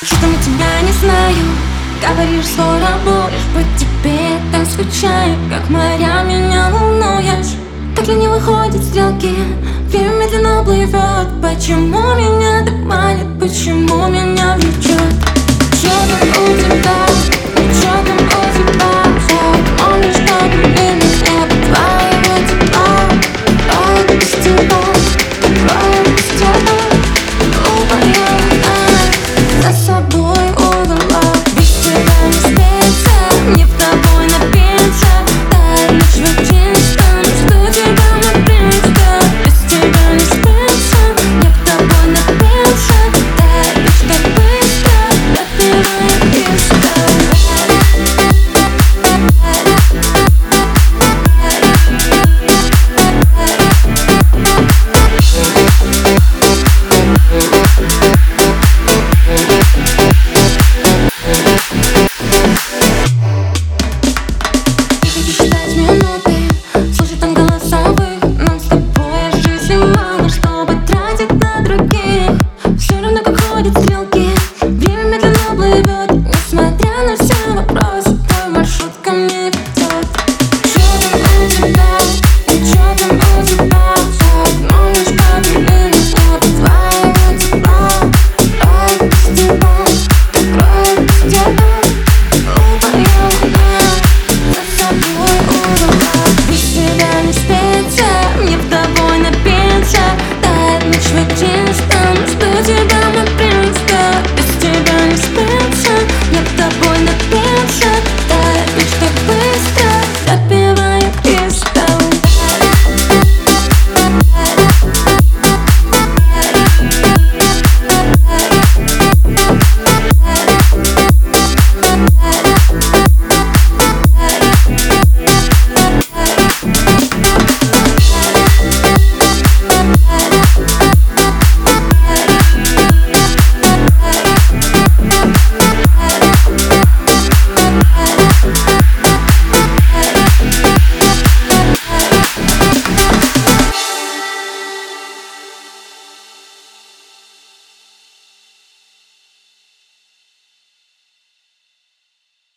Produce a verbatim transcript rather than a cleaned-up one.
Что там, я тебя не знаю. Говоришь, скоро будешь, по тебе так скучаю. Как моря меня волнуешь. Так ли не выходят стрелки, время медленно плывет. Почему меня так манит?